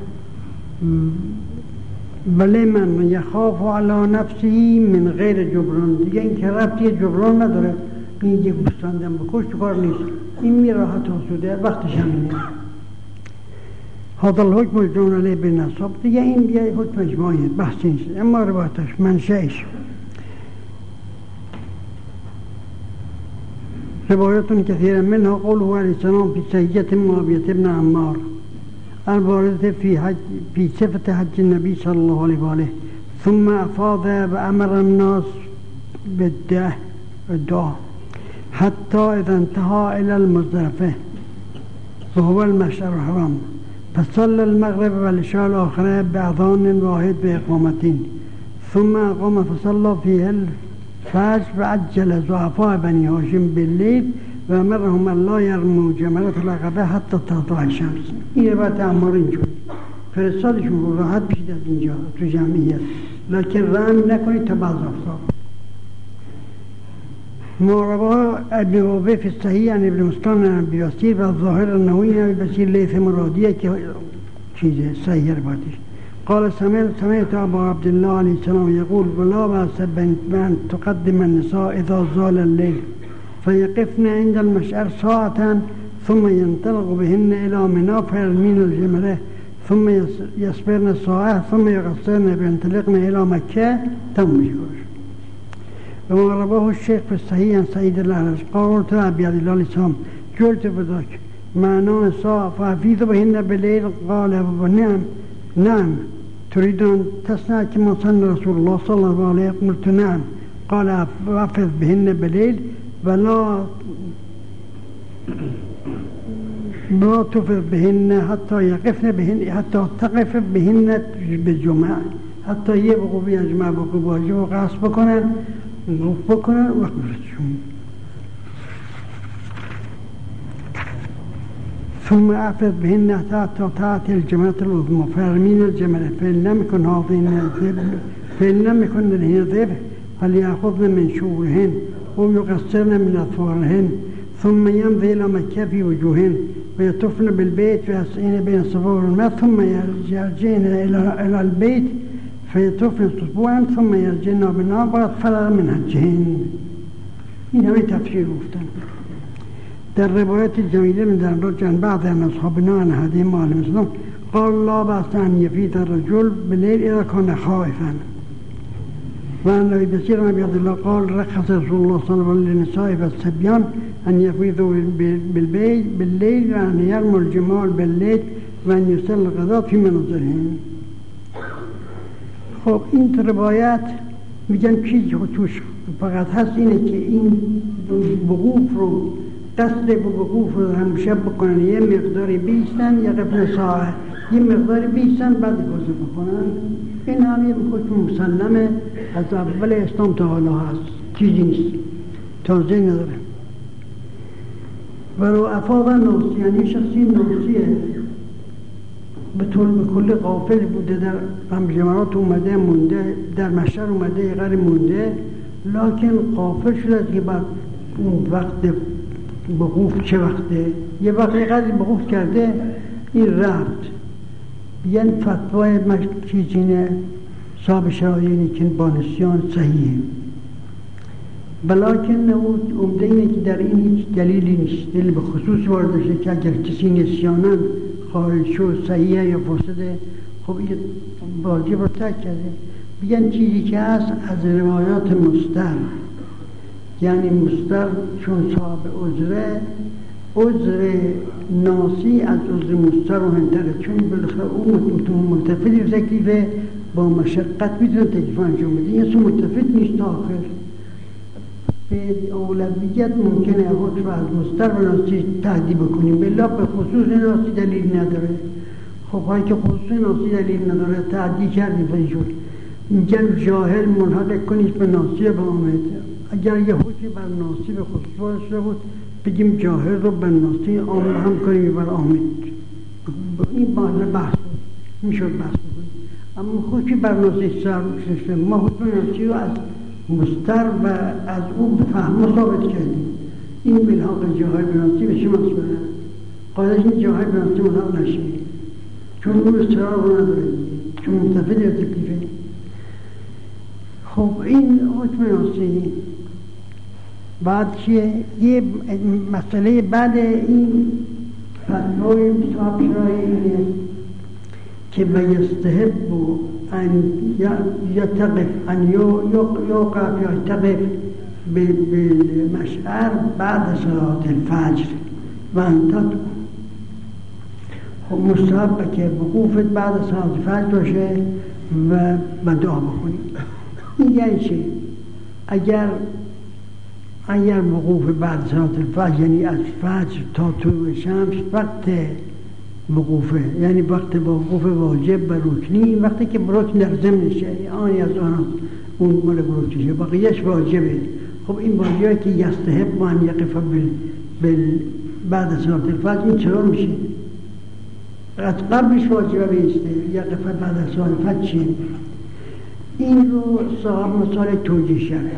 ولمن یخاف علی نفسه من غیر جبران. دیگه این که ربطی جبران نداره، این یه گوستاندن بکش تو کار نیست، این میراحت آسوده وقتش همینه. هذا الحکم مجرون علیه بالنصاب. دیگه این بیای حکم اجماعیه، بحث نیست. اما روایتش منشأش روایات كثيرة منها قوله عليه السلام في سيئة معاوية بن عمار الواردة في صفة حج النبي صلى الله عليه وآله ثم أفاض وأمر الناس بالدعاء حتى إذا انتهى إلى المزدلفة وهو المشعر الحرام فصلى المغرب والعشاء الآخرة بأذان واحد بإقامتين ثم أقام فصلى فجر و عجل ضعفاء بنی هاشم باللیل و امرهم الله یرموا جمرة العقبه حتی تطلع الشمس. این روایت عمار اینجور فرستادشون راحت بشید از اینجا تو جمعیت، لکن رحم نکنید تا بعض آفتاب. ما ابن عبی فی الصحیح عن ابن مسکان عن ابی بصیر و ظاهر النووی عن ابی بصیر لیث مرادیه که چیزه صحیح روایتش. قال سمعت ابا عبد الله علیه السلام یقول ولا بأس بأن تقدم النساء اذا زال الليل فيقفن عند المشعر ساعة ثم ينطلق بهن الى منى فيرمين الجمرة ثم يصبرن ساعة ثم يقصرن فينطلقن الى مكة تمشيش. وما رواه الشيخ في الصحيح عن سعيد الأعرج قال أبي عبد الله السلام قلت بذاك معناه ساعة فأفيض بهن بالليل قال نعم تريد أن تصنع كما صنع رسول الله صلى الله عليه وسلم قلت نعم قال أفض بهن بالليل ولا تفض بهن حتى يقفن بهن حتى تقف بهن بالجمعة حتى يبقوا بها جماعة بقوا باجوا وقاس بکنن وقت برسون. ثم أفض بهن حتى تأتي الجمرة العظمى فيرمين الجمرة فإن لم يكن هذين ذبح فليأخذن من شورهن ويقصرن من أظفارهن ثم يمضي إلى مكة في وجوههن ويطفن بالبيت ويسعين بين الصفا والمروة ثم يرجعن إلى البيت فيطفن أسبوعا ثم يرجعن بالنار وقد فرغ من حجهن. این همه تفسیر گفتن. در روایت جمیله من در رجعن بعض عن أصحابنا عن حديث معلم السلام قال لا بأس أن يفيد الرجل بالليل إذا كان خائفا. وعن أبي بصير عن أبي عبد الله قال رخص رسول الله صلى الله عليه وسلم للنساء والصبيان أن يفيضوا بالليل وأن يرموا الجمال بالليل وأن يصلوا الغداء في منازلهم. خب این روایت میگن چیزی توش فقط هست اینه که این وقوف رو قصد به وقوف رو همیشه بکنن، یه مقداری بیستن یا قبل ساعت یه مقداری بیستن بعد گذر بکنن. این همه حکم مسلمه از اول اسلام تا حالا هست، چیزی نیست، تازه نداره. و رؤفا و ناسی یعنی شخصی ناسیه به کل غافل بوده، در جمرات اومده مونده، در مشعر اومده غیر مونده، لکن غافل شده که بعد اون وقت وقوف چه وقته، یه وقتی قدر وقوف کرده این رفت. یعنی فتوای چیزینه صاحب شرایینی که با نسیان صحیحه، بلکن عمده اینه که در این هیچ دلیلی نیست، دلیل به خصوص وارد شده که اگر کسی نسیاناً خارج شد صحیحه یا فاسده، خب این واجب رو ترک کرده. بیان چیزی که هست از روایات مستر، یعنی مستر چون صاحب عذر ناسی از عذر مستر رو هنتره، چون بالاخره اون ملتفتی به تکلیفه با مشقت میتونه تکلیف انجام بده، این اصلا ملتفت نیست آخر. به اولویت ممکنه حکم از مستر و ناسی تعدیل بکنیم، بلا به خصوص ناسی دلیل نداره. خب هایی که خصوص ناسی دلیل نداره تعدیل کردیم فیشون میگن جاهل ملحق کنید به ناسی به آمد. اگر یه حکم بر ناسی به خصوص شده بود بگیم جاهل رو به ناسی آمد هم کنیم بر آمد، این بحث میشد بحث بکنیم. اما حکم بر ناسی سر شده، ما حکم ناسی رو از مستر و از اون فهم ثابت کردیم. این ملحاق جاهل به ناسی به شما سبره قادش این جاهل به ناسی ملحاق نشه، چون اون استرار رو نداره، چون متفید یا تکلیفه. خب این حکم ناسی. بعد چیه؟ یه مسئله بعد این فتوای صاحب شرایع اینه که بیستحب ان یتقف ان یوقف یتقف بالمشعر بعد صلاة الفجر و انتظر. خب مستحب که وقوفت بعد صلاة الفجر باشه و دعا بخونی. این یعنی چه؟ اگر وقوف بعد صلاة الفجر یعنی از فجر تا طلوع شمس وقت وقوفه، یعنی وقت وقوف واجب و رکنی، وقتی که رکن در ضمن شه آنی از آن اون مال بروتیشه، بقیهش واجبه. خب این واجبه که یستحب ان یقف بعد صلاة الفجر، این چرا میشه؟ از قبلش واجبه بیسته، یقف بعد صلاة الفجر چیه؟ این رو صاحب مثال توجیه شده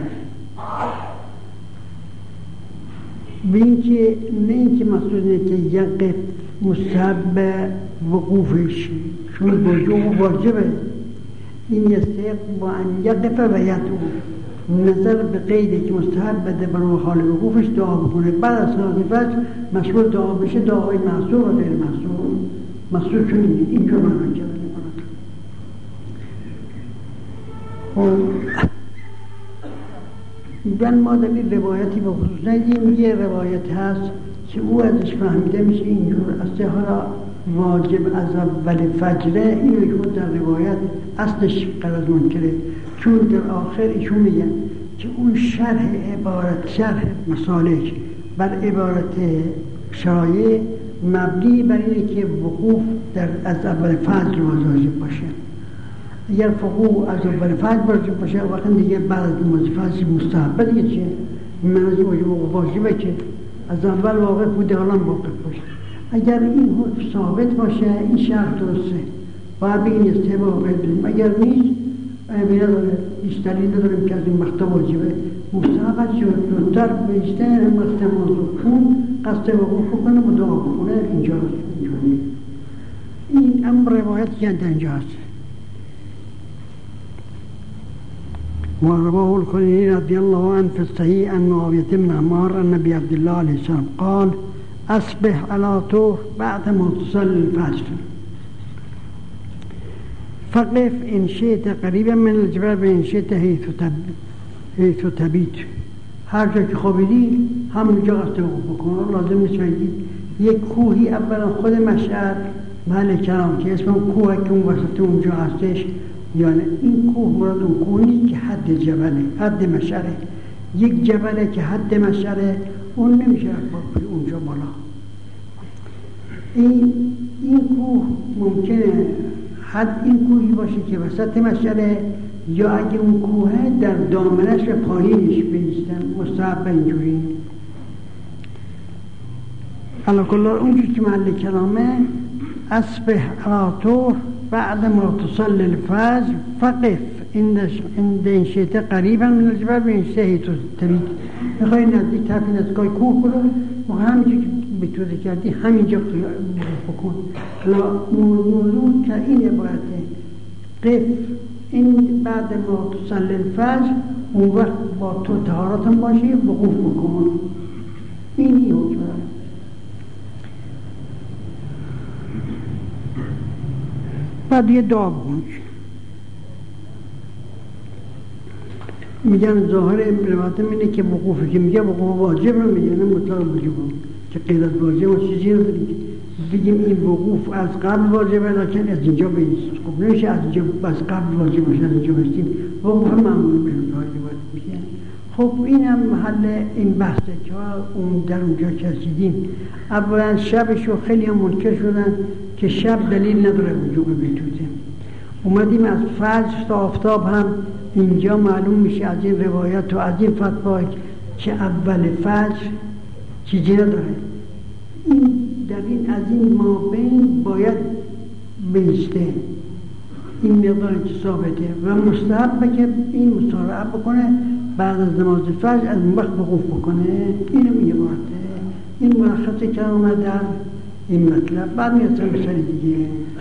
به این که نه اینکه مقصود اینه که یقف مستحب وقوفش، چون واجبه. این یستحق با ان یقف و یدعو، نظر به قیده که مستحب بده برای حال وقوفش دعا بکنه. بعد از صلاة الفجر مشغول دعا بشه، دعای محصور و غیر محصور چون اینجور معنی کرده. دیدن ما در این روایتی به خصوص ندیم، یه روایت هست که او ازش فهمیده میشه اینجور است، حالا واجب از اول فجره، اینو خود در روایت اصلش قرار منکره، چون در آخر ایشون میگن که اون شرح عبارت، شرح مسالک بر عبارت شایع مبنی بر اینه که وقوف در از اول فجر واجب باشه. اگر وقوف از اول فجر واجب باشه، وقت دیگه بعد از نماز فجر مستحب دیگه چیه؟ منظور واجبه که از اول واقف بوده الان واقف باشه. اگر این حکم ثابت باشه، این شرط درسته، باید بگیم استحباب بدیم. اگر نیست بینا داره، هیچ دلیل نداریم که از این وقتا واجبه. مستحب شد زودتر بیشتر هم وقت موضوع کن قصد وقوف کنه و دعا بکنه. اینجاست. این امر روایت که اینجاست. ورواه الخليلي رضي الله عنه في الصحيح عن معاوية بن عمار عن النبي عبد الله عليه السلام قال أصبح على طهر بعد ما تصلي الفجر فقف إن شئت قريبا من الجبال وإن شئت حيث تبيت. هر جا که خوابیدی همونجا قصد وقوف بکن. لازم نیست بگید یک کوهی اولا خود مشعر محل کلام که اسم کوه که اون وسط اونجا هستش، یعنی این کوه مراد اون کوه نیست که حد جبله، حد مشعره. یک جبله که حد مشعره اون نمیشه رفت اونجا بالا. این کوه ممکنه حد این کوهی باشه که وسط مشعره، یا اگه اون کوه در دامنش و پایینش بیستن مستحب اینجوری. علاکالله اونجور که محل کلامه اصبح على طهر بعد ما تصلي الفجر فقف إن شئت قريبا من الجبال وإن شئت تبيت. میخوای نزدیک طرف نزدیکای کوه برو و همینجا که به تو کردی همینجا بکن. موضوع که این عبارته قف این بعد ما تصلي الفجر، اون وقت با تو طهارتم باشی وقوف بکن. این حکمه. بعد یه دعا بکن. میگن ظاهر روایت اینه که وقوفی که میگه وقوف واجب رو میگه، نه مطلق واجب که غیر از واجب و چیزی نداریم که بگیم این وقوف از قبل واجبه لکن از اینجا بیست. خب نمیشه از اینجا از قبل واجب باشه، از اینجا بستیم وقوف معمول واجب میشه. خب این هم محل این بحثه که اون در اونجا کسیدیم. اولا شبشو خیلی هم منکر شدن که شب دلیل نداره وجوب بیتوته. اومدیم از فجر تا آفتاب هم اینجا معلوم میشه از این روایت و از این فتوا که اول فجر چیزی نداره. این در این از این مابین باید بیسته، این مقدار که ثابته و مستحب که این مصارعه بکنه بعد از نماز فجر از اون وقت وقوف بکنه. اینو میبارده. این مرخصی که آمد در این مطلب. بعد میرسن به سر دیگه.